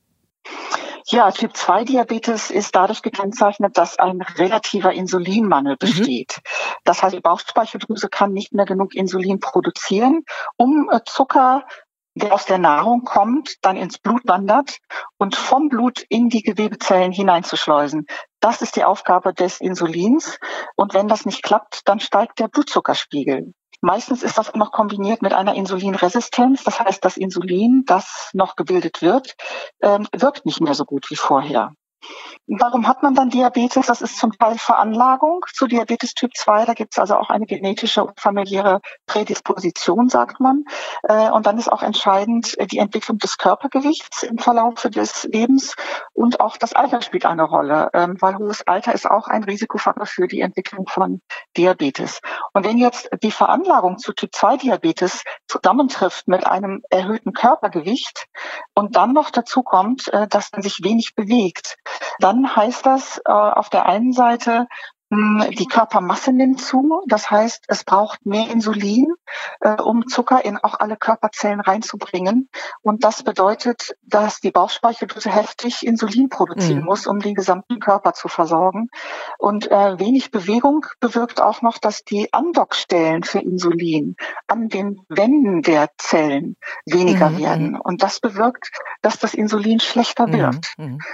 Speaker 5: Ja, Typ 2 Diabetes ist dadurch gekennzeichnet, dass ein relativer Insulinmangel besteht. Das heißt, die Bauchspeicheldrüse kann nicht mehr genug Insulin produzieren, um Zucker, der aus der Nahrung kommt, dann ins Blut wandert und vom Blut in die Gewebezellen hineinzuschleusen. Das ist die Aufgabe des Insulins. Und wenn das nicht klappt, dann steigt der Blutzuckerspiegel. Meistens ist das noch kombiniert mit einer Insulinresistenz. Das heißt, das Insulin, das noch gebildet wird, wirkt nicht mehr so gut wie vorher. Warum hat man dann Diabetes? Das ist zum Teil Veranlagung zu Diabetes Typ 2. Da gibt es also auch eine genetische und familiäre Prädisposition, sagt man. Und dann ist auch entscheidend die Entwicklung des Körpergewichts im Verlauf des Lebens und auch das Alter spielt eine Rolle, weil hohes Alter ist auch ein Risikofaktor für die Entwicklung von Diabetes. Und wenn jetzt die Veranlagung zu Typ 2 Diabetes zusammentrifft mit einem erhöhten Körpergewicht und dann noch dazu kommt, dass man sich wenig bewegt, dann heißt das auf der einen Seite, Die Körpermasse nimmt zu, das heißt, es braucht mehr Insulin, um Zucker in auch alle Körperzellen reinzubringen. Und das bedeutet, dass die Bauchspeicheldrüse heftig Insulin produzieren muss, um den gesamten Körper zu versorgen. Und wenig Bewegung bewirkt auch noch, dass die Andockstellen für Insulin an den Wänden der Zellen weniger werden. Und das bewirkt, dass das Insulin schlechter wird.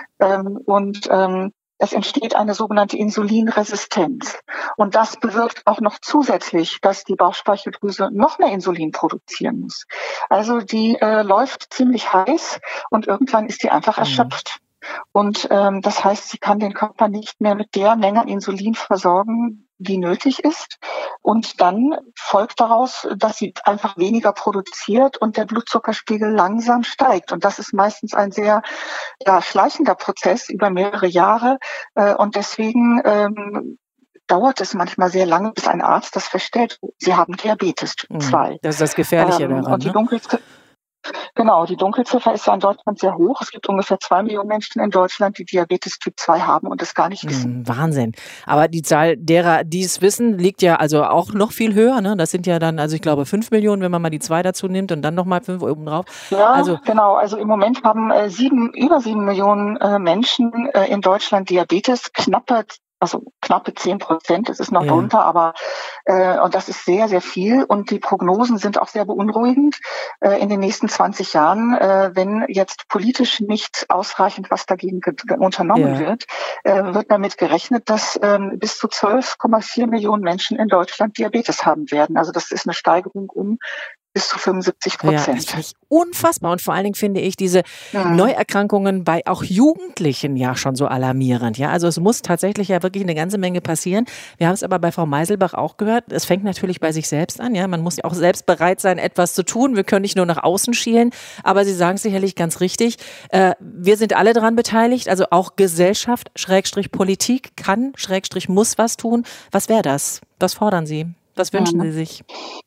Speaker 5: Es entsteht eine sogenannte Insulinresistenz. Und das bewirkt auch noch zusätzlich, dass die Bauchspeicheldrüse noch mehr Insulin produzieren muss. Also die läuft ziemlich heiß und irgendwann ist die einfach erschöpft. Und das heißt, sie kann den Körper nicht mehr mit der Menge an Insulin versorgen, die nötig ist. Und dann folgt daraus, dass sie einfach weniger produziert und der Blutzuckerspiegel langsam steigt. Und das ist meistens ein sehr schleichender Prozess über mehrere Jahre. Und deswegen dauert es manchmal sehr lange, bis ein Arzt das feststellt, Sie haben Diabetes Typ 2.
Speaker 3: Das ist das Gefährliche daran.
Speaker 5: Und die Dunkelziffer ist ja in Deutschland sehr hoch. Es gibt ungefähr 2 Millionen Menschen in Deutschland, die Diabetes Typ 2 haben und es gar nicht wissen.
Speaker 3: Wahnsinn. Aber die Zahl derer, die es wissen, liegt ja also auch noch viel höher. Ne? Das sind ja dann, also ich glaube 5 Millionen, wenn man mal die 2 dazu nimmt und dann nochmal 5 oben drauf.
Speaker 5: Ja, genau. Also im Moment haben über 7 Millionen Menschen in Deutschland Diabetes. Knappe 10%, es ist noch drunter, aber und das ist sehr, sehr viel und die Prognosen sind auch sehr beunruhigend in den nächsten 20 Jahren, wenn jetzt politisch nicht ausreichend was dagegen unternommen wird, wird damit gerechnet, dass bis zu 12,4 Millionen Menschen in Deutschland Diabetes haben werden. Also das ist eine Steigerung um bis zu 75%.
Speaker 3: Ja, das finde ich unfassbar. Und vor allen Dingen finde ich diese Neuerkrankungen bei auch Jugendlichen ja schon so alarmierend. Ja, also es muss tatsächlich ja wirklich eine ganze Menge passieren. Wir haben es aber bei Frau Meiselbach auch gehört. Es fängt natürlich bei sich selbst an. Ja, man muss ja auch selbst bereit sein, etwas zu tun. Wir können nicht nur nach außen schielen. Aber Sie sagen es sicherlich ganz richtig. Wir sind alle daran beteiligt. Also auch Gesellschaft, / Politik kann, / muss was tun. Was wäre das? Was fordern Sie? Was wünschen Sie sich?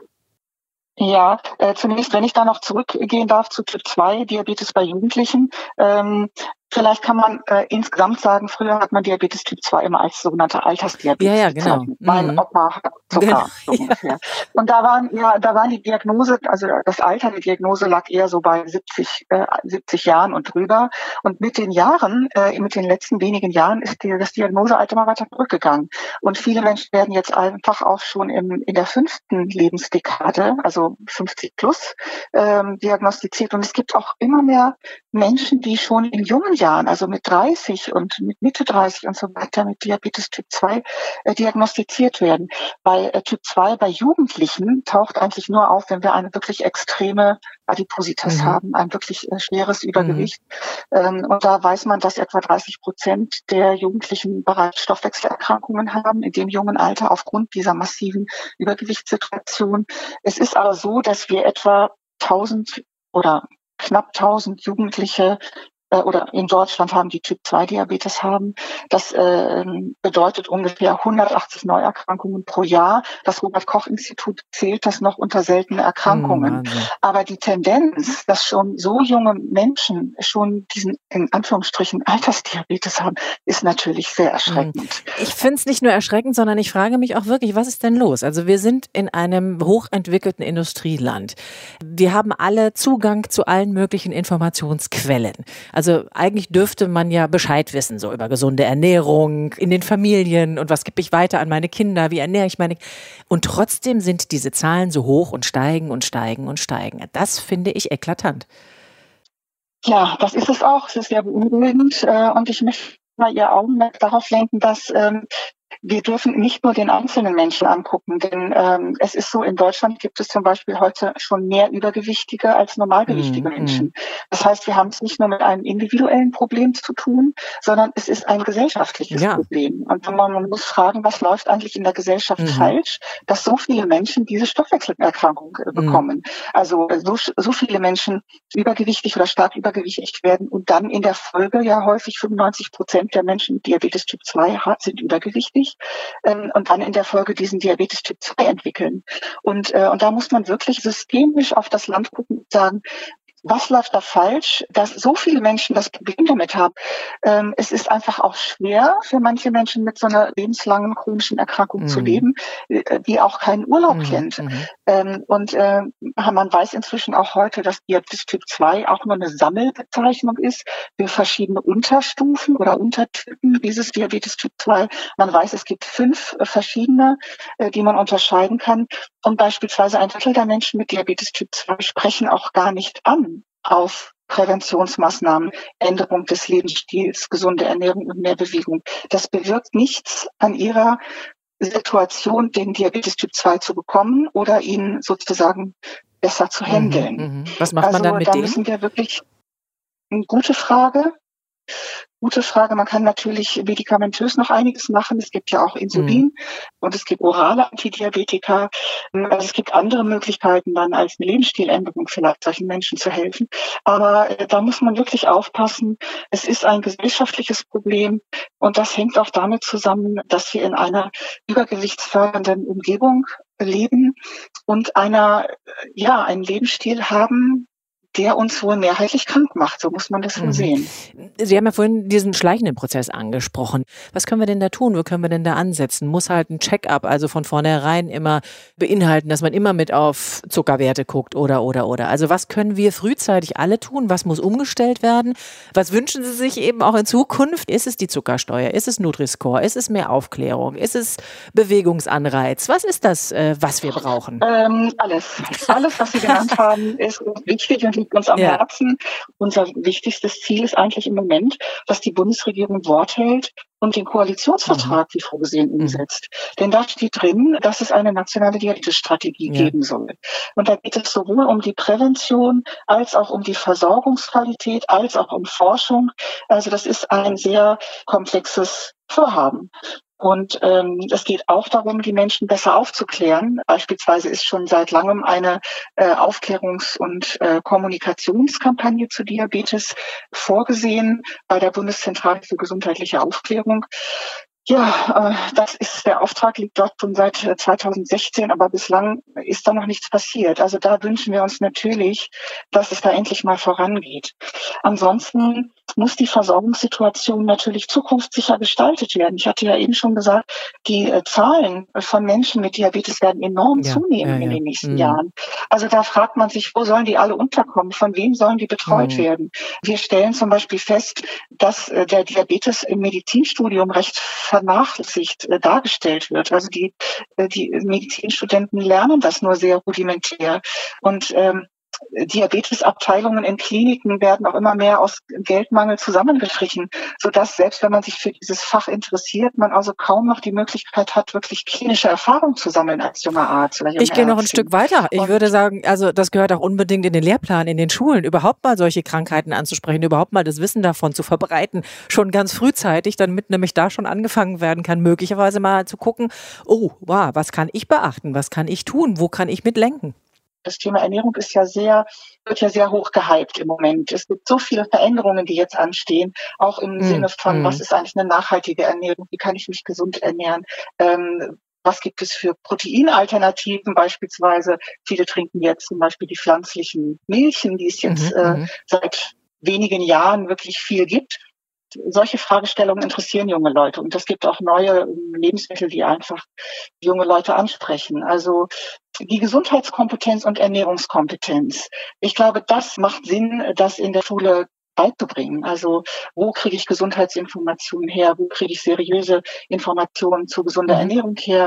Speaker 5: Ja, zunächst, wenn ich da noch zurückgehen darf zu Typ 2, Diabetes bei Jugendlichen. Vielleicht kann man insgesamt sagen, früher hat man Diabetes Typ 2 immer als sogenannte Altersdiabetes.
Speaker 3: Ja, genau.
Speaker 5: Mein Opa hat sogar so ungefähr. Und da waren die Diagnose, also das Alter der Diagnose lag eher so bei 70 Jahren und drüber. Und mit den Jahren, mit den letzten wenigen Jahren ist das Diagnosealter mal weiter zurückgegangen. Und viele Menschen werden jetzt einfach auch schon in der 5. Lebensdekade, also 50 plus, diagnostiziert. Und es gibt auch immer mehr Menschen, die schon in jungen Jahren, also mit 30 und mit Mitte 30 und so weiter mit Diabetes Typ 2 diagnostiziert werden. Bei Typ 2 bei Jugendlichen taucht eigentlich nur auf, wenn wir eine wirklich extreme Adipositas haben, ein wirklich schweres Übergewicht. Und da weiß man, dass etwa 30% der Jugendlichen bereits Stoffwechselerkrankungen haben in dem jungen Alter aufgrund dieser massiven Übergewichtssituation. Es ist aber so, dass wir etwa 1000 oder knapp 1000 Jugendliche oder in Deutschland haben, die Typ-2-Diabetes haben. Das bedeutet ungefähr 180 Neuerkrankungen pro Jahr. Das Robert-Koch-Institut zählt das noch unter seltene Erkrankungen. Aber die Tendenz, dass schon so junge Menschen schon diesen, in Anführungsstrichen, Altersdiabetes haben, ist natürlich sehr erschreckend.
Speaker 3: Ich finde es nicht nur erschreckend, sondern ich frage mich auch wirklich, was ist denn los? Also wir sind in einem hochentwickelten Industrieland. Wir haben alle Zugang zu allen möglichen Informationsquellen. Also eigentlich dürfte man ja Bescheid wissen, so über gesunde Ernährung in den Familien und was gebe ich weiter an meine Kinder, wie ernähre ich meine. Und trotzdem sind diese Zahlen so hoch und steigen und steigen und steigen. Das finde ich eklatant.
Speaker 5: Ja, das ist es auch. Es ist sehr beunruhigend. Und ich möchte mal Ihr Augenmerk darauf lenken, dass wir dürfen nicht nur den einzelnen Menschen angucken, denn es ist so, in Deutschland gibt es zum Beispiel heute schon mehr übergewichtige als normalgewichtige Menschen. Das heißt, wir haben es nicht nur mit einem individuellen Problem zu tun, sondern es ist ein gesellschaftliches Problem. Und man muss fragen, was läuft eigentlich in der Gesellschaft falsch, dass so viele Menschen diese Stoffwechselerkrankung bekommen. Also so viele Menschen übergewichtig oder stark übergewichtig werden und dann in der Folge ja häufig 95% der Menschen mit Diabetes Typ 2 sind übergewichtig. Und dann in der Folge diesen Diabetes Typ 2 entwickeln. Und da muss man wirklich systemisch auf das Land gucken und sagen, Was läuft da falsch, dass so viele Menschen das Problem damit haben? Es ist einfach auch schwer für manche Menschen mit so einer lebenslangen chronischen Erkrankung zu leben, die auch keinen Urlaub kennt. Man weiß inzwischen auch heute, dass Diabetes Typ 2 auch nur eine Sammelbezeichnung ist für verschiedene Unterstufen oder Untertypen dieses Diabetes Typ 2. Man weiß, es gibt 5 verschiedene, die man unterscheiden kann. Und beispielsweise ein Drittel der Menschen mit Diabetes Typ 2 sprechen auch gar nicht an auf Präventionsmaßnahmen, Änderung des Lebensstils, gesunde Ernährung und mehr Bewegung. Das bewirkt nichts an ihrer Situation, den Diabetes Typ 2 zu bekommen oder ihn sozusagen besser zu handeln.
Speaker 3: Was macht man dann mit
Speaker 5: da
Speaker 3: denen?
Speaker 5: müssen wir wirklich, eine gute Frage. Man kann natürlich medikamentös noch einiges machen. Es gibt ja auch Insulin und es gibt orale Antidiabetika. Also es gibt andere Möglichkeiten dann als eine Lebensstiländerung vielleicht solchen Menschen zu helfen. Aber da muss man wirklich aufpassen. Es ist ein gesellschaftliches Problem und das hängt auch damit zusammen, dass wir in einer übergewichtsfördernden Umgebung leben und einen Lebensstil haben, der uns wohl mehrheitlich krank macht. So muss man das wohl sehen.
Speaker 3: Sie haben ja vorhin diesen schleichenden Prozess angesprochen. Was können wir denn da tun? Wo können wir denn da ansetzen? Muss halt ein Check-up, also von vornherein immer beinhalten, dass man immer mit auf Zuckerwerte guckt oder. Also was können wir frühzeitig alle tun? Was muss umgestellt werden? Was wünschen Sie sich eben auch in Zukunft? Ist es die Zuckersteuer? Ist es Nutri-Score? Ist es mehr Aufklärung? Ist es Bewegungsanreiz? Was ist das, was wir brauchen?
Speaker 5: Alles, was Sie genannt haben, ist wichtig und liegt uns am Herzen. Unser wichtigstes Ziel ist eigentlich im Moment, dass die Bundesregierung Wort hält und den Koalitionsvertrag wie vorgesehen umsetzt. Denn da steht drin, dass es eine nationale Diabetesstrategie geben soll. Und da geht es sowohl um die Prävention als auch um die Versorgungsqualität, als auch um Forschung. Also das ist ein sehr komplexes Vorhaben. Und es geht auch darum, die Menschen besser aufzuklären. Beispielsweise ist schon seit langem eine Aufklärungs- und Kommunikationskampagne zu Diabetes vorgesehen bei der Bundeszentrale für gesundheitliche Aufklärung. Ja, der Auftrag liegt dort schon seit 2016, aber bislang ist da noch nichts passiert. Also da wünschen wir uns natürlich, dass es da endlich mal vorangeht. Ansonsten muss die Versorgungssituation natürlich zukunftssicher gestaltet werden. Ich hatte ja eben schon gesagt, die Zahlen von Menschen mit Diabetes werden enorm zunehmen in den nächsten Jahren. Also da fragt man sich, wo sollen die alle unterkommen? Von wem sollen die betreut werden? Wir stellen zum Beispiel fest, dass der Diabetes im Medizinstudium recht vernachlässigt dargestellt wird. Also die Medizinstudenten lernen das nur sehr rudimentär. Und Diabetesabteilungen in Kliniken werden auch immer mehr aus Geldmangel zusammengestrichen, sodass selbst wenn man sich für dieses Fach interessiert, man also kaum noch die Möglichkeit hat, wirklich klinische Erfahrung zu sammeln als junger Arzt.
Speaker 3: Ich gehe noch ein Stück weiter. Ich würde sagen, also das gehört auch unbedingt in den Lehrplan, in den Schulen, überhaupt mal solche Krankheiten anzusprechen, überhaupt mal das Wissen davon zu verbreiten, schon ganz frühzeitig, damit nämlich da schon angefangen werden kann, möglicherweise mal zu gucken, was kann ich beachten, was kann ich tun, wo kann ich mitlenken?
Speaker 5: Das Thema Ernährung wird ja sehr hoch gehypt im Moment. Es gibt so viele Veränderungen, die jetzt anstehen, auch im Sinne von, was ist eigentlich eine nachhaltige Ernährung? Wie kann ich mich gesund ernähren? Was gibt es für Proteinalternativen beispielsweise? Viele trinken jetzt zum Beispiel die pflanzlichen Milchen, die es jetzt seit wenigen Jahren wirklich viel gibt. Solche Fragestellungen interessieren junge Leute und es gibt auch neue Lebensmittel, die einfach junge Leute ansprechen. Also die Gesundheitskompetenz und Ernährungskompetenz. Ich glaube, das macht Sinn, das in der Schule beizubringen. Also wo kriege ich Gesundheitsinformationen her? Wo kriege ich seriöse Informationen zu gesunder Ernährung her?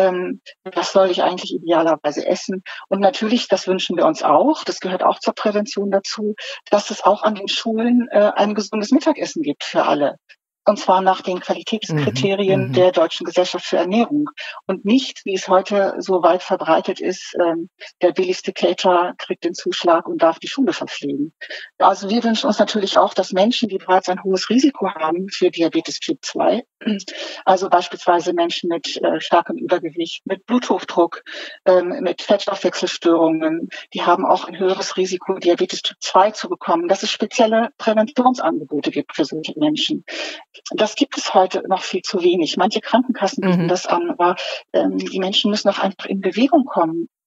Speaker 5: Was soll ich eigentlich idealerweise essen? Und natürlich, das wünschen wir uns auch, das gehört auch zur Prävention dazu, dass es auch an den Schulen ein gesundes Mittagessen gibt für alle. Und zwar nach den Qualitätskriterien der Deutschen Gesellschaft für Ernährung. Und nicht, wie es heute so weit verbreitet ist, der billigste Caterer kriegt den Zuschlag und darf die Schule verpflegen. Also wir wünschen uns natürlich auch, dass Menschen, die bereits ein hohes Risiko haben für Diabetes Typ 2, also beispielsweise Menschen mit starkem Übergewicht, mit Bluthochdruck, mit Fettstoffwechselstörungen, die haben auch ein höheres Risiko, Diabetes Typ 2 zu bekommen, dass es spezielle Präventionsangebote gibt für solche Menschen. Das gibt es heute noch viel zu wenig. Manche Krankenkassen bieten das an, aber die Menschen müssen auch einfach in Bewegung kommen.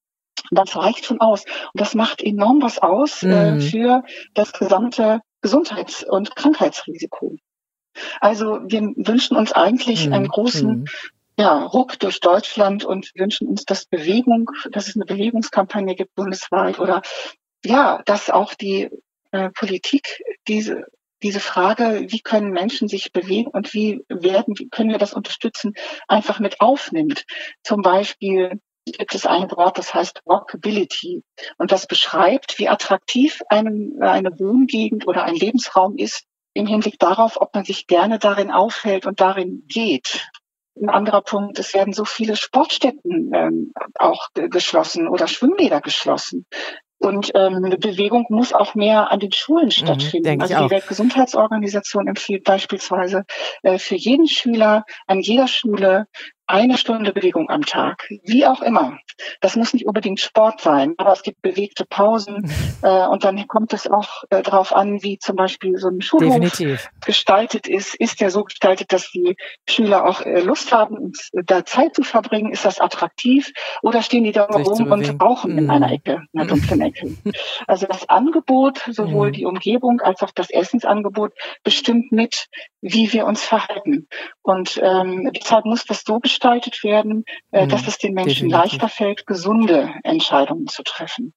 Speaker 5: Das reicht schon aus. Und das macht enorm was aus für das gesamte Gesundheits- und Krankheitsrisiko. Also wir wünschen uns eigentlich einen großen Ruck durch Deutschland und wünschen uns, dass es eine Bewegungskampagne gibt bundesweit oder dass auch die Politik diese Frage, wie können Menschen sich bewegen und wie können wir das unterstützen, einfach mit aufnimmt. Zum Beispiel gibt es ein Wort, das heißt Walkability. Und das beschreibt, wie attraktiv eine Wohngegend oder ein Lebensraum ist, im Hinblick darauf, ob man sich gerne darin aufhält und darin geht. Ein anderer Punkt, es werden so viele Sportstätten auch geschlossen oder Schwimmbäder geschlossen. Und eine Bewegung muss auch mehr an den Schulen stattfinden. Also die Weltgesundheitsorganisation empfiehlt beispielsweise für jeden Schüler an jeder Schule 1 Stunde Bewegung am Tag, wie auch immer. Das muss nicht unbedingt Sport sein, aber es gibt bewegte Pausen und dann kommt es auch darauf an, wie zum Beispiel so ein Schulhof gestaltet ist. Ist der so gestaltet, dass die Schüler auch Lust haben, da Zeit zu verbringen? Ist das attraktiv? Oder stehen die da rum und rauchen in einer Ecke, in einer dunklen Ecke? Also das Angebot, sowohl die Umgebung als auch das Essensangebot, bestimmt mit, wie wir uns verhalten. Und deshalb muss das so gestaltet werden, dass es den Menschen leichter fällt, gesunde Entscheidungen zu treffen.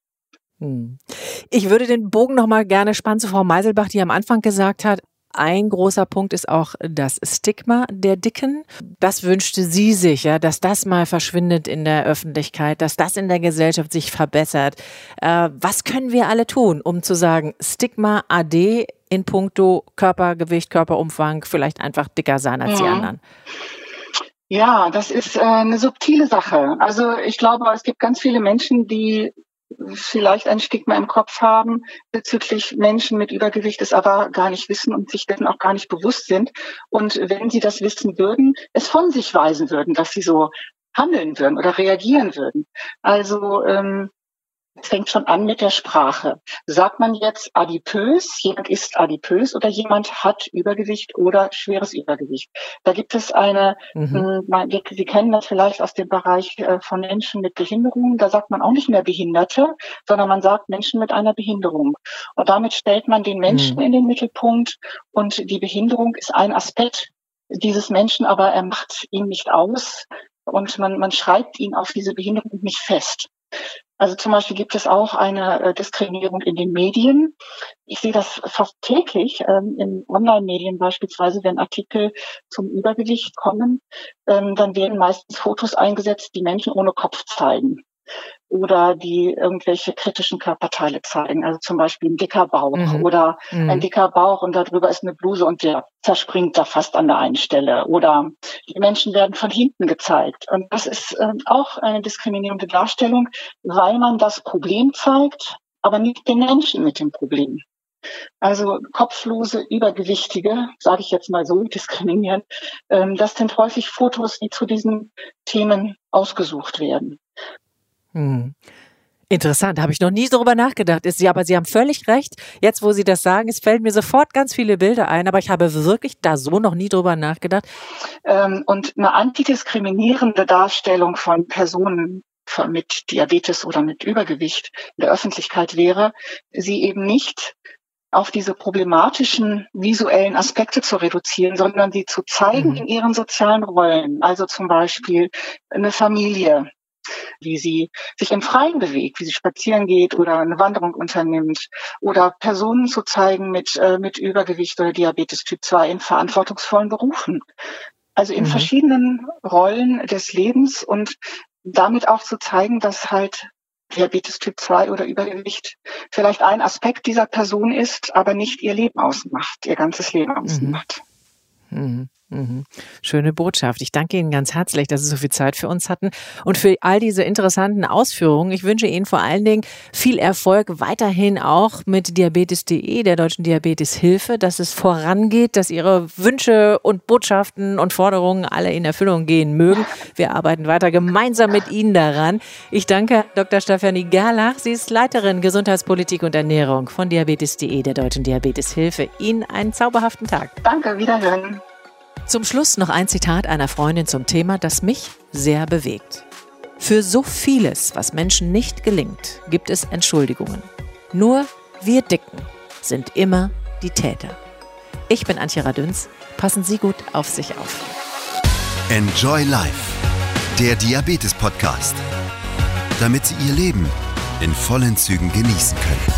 Speaker 3: Ich würde den Bogen noch mal gerne spannen zu Frau Meiselbach, die am Anfang gesagt hat, ein großer Punkt ist auch das Stigma der Dicken. Das wünschte sie sich, dass das mal verschwindet in der Öffentlichkeit, dass das in der Gesellschaft sich verbessert. Was können wir alle tun, um zu sagen, Stigma AD in puncto Körpergewicht, Körperumfang, vielleicht einfach dicker sein als die anderen?
Speaker 5: Ja, das ist eine subtile Sache. Also ich glaube, es gibt ganz viele Menschen, die vielleicht ein Stigma im Kopf haben bezüglich Menschen mit Übergewicht, es aber gar nicht wissen und sich dessen auch gar nicht bewusst sind. Und wenn sie das wissen würden, es von sich weisen würden, dass sie so handeln würden oder reagieren würden. Also es fängt schon an mit der Sprache. Sagt man jetzt adipös, jemand ist adipös oder jemand hat Übergewicht oder schweres Übergewicht? Da gibt es Sie kennen das vielleicht aus dem Bereich von Menschen mit Behinderungen, da sagt man auch nicht mehr Behinderte, sondern man sagt Menschen mit einer Behinderung. Und damit stellt man den Menschen in den Mittelpunkt und die Behinderung ist ein Aspekt dieses Menschen, aber er macht ihn nicht aus und man schreibt ihn auf diese Behinderung nicht fest. Also zum Beispiel gibt es auch eine Diskriminierung in den Medien. Ich sehe das fast täglich in Online-Medien beispielsweise, wenn Artikel zum Übergewicht kommen, dann werden meistens Fotos eingesetzt, die Menschen ohne Kopf zeigen oder die irgendwelche kritischen Körperteile zeigen. Also zum Beispiel ein dicker Bauch oder ein dicker Bauch und darüber ist eine Bluse und der zerspringt da fast an der einen Stelle. Oder die Menschen werden von hinten gezeigt. Und das ist auch eine diskriminierende Darstellung, weil man das Problem zeigt, aber nicht den Menschen mit dem Problem. Also kopflose, übergewichtige, sage ich jetzt mal so, diskriminieren, das sind häufig Fotos, die zu diesen Themen ausgesucht werden.
Speaker 3: Interessant, habe ich noch nie darüber nachgedacht. Aber Sie haben völlig recht. Jetzt, wo Sie das sagen, es fällt mir sofort ganz viele Bilder ein, aber ich habe wirklich da so noch nie drüber nachgedacht.
Speaker 5: Und eine antidiskriminierende Darstellung von Personen mit Diabetes oder mit Übergewicht in der Öffentlichkeit wäre, sie eben nicht auf diese problematischen visuellen Aspekte zu reduzieren, sondern sie zu zeigen in ihren sozialen Rollen. Also zum Beispiel eine Familie, wie sie sich im Freien bewegt, wie sie spazieren geht oder eine Wanderung unternimmt oder Personen zu zeigen mit Übergewicht oder Diabetes Typ 2 in verantwortungsvollen Berufen. Also in verschiedenen Rollen des Lebens und damit auch zu zeigen, dass halt Diabetes Typ 2 oder Übergewicht vielleicht ein Aspekt dieser Person ist, aber nicht ihr Leben ausmacht, ihr ganzes Leben ausmacht.
Speaker 3: Schöne Botschaft. Ich danke Ihnen ganz herzlich, dass Sie so viel Zeit für uns hatten und für all diese interessanten Ausführungen. Ich wünsche Ihnen vor allen Dingen viel Erfolg weiterhin auch mit Diabetes.de, der Deutschen Diabeteshilfe, dass es vorangeht, dass Ihre Wünsche und Botschaften und Forderungen alle in Erfüllung gehen mögen. Wir arbeiten weiter gemeinsam mit Ihnen daran. Ich danke Dr. Stefanie Gerlach. Sie ist Leiterin Gesundheitspolitik und Ernährung von Diabetes.de, der Deutschen Diabeteshilfe. Ihnen einen zauberhaften Tag.
Speaker 5: Danke, wiederhören.
Speaker 3: Zum Schluss noch ein Zitat einer Freundin zum Thema, das mich sehr bewegt. Für so vieles, was Menschen nicht gelingt, gibt es Entschuldigungen. Nur wir Dicken sind immer die Täter. Ich bin Antje Radüns. Passen Sie gut auf sich auf.
Speaker 1: Enjoy Life, der Diabetes-Podcast. Damit Sie Ihr Leben in vollen Zügen genießen können.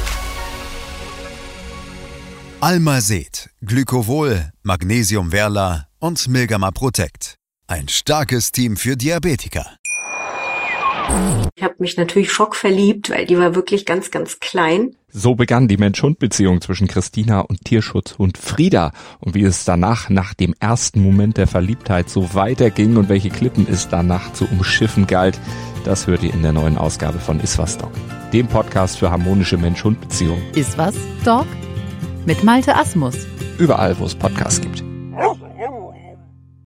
Speaker 1: Almazet, Glycovol, Magnesium Verla und Milgama Protect. Ein starkes Team für Diabetiker.
Speaker 6: Ich habe mich natürlich schockverliebt, weil die war wirklich ganz, ganz klein.
Speaker 7: So begann die Mensch-Hund-Beziehung zwischen Christina und Tierschutzhund Frieda. Und wie es danach, nach dem ersten Moment der Verliebtheit, so weiterging und welche Klippen es danach zu umschiffen galt, das hört ihr in der neuen Ausgabe von Iswas Dog, dem Podcast für harmonische Mensch-Hund-Beziehungen.
Speaker 8: Iswas Dog? Mit Malte Asmus.
Speaker 7: Überall, wo es Podcasts gibt.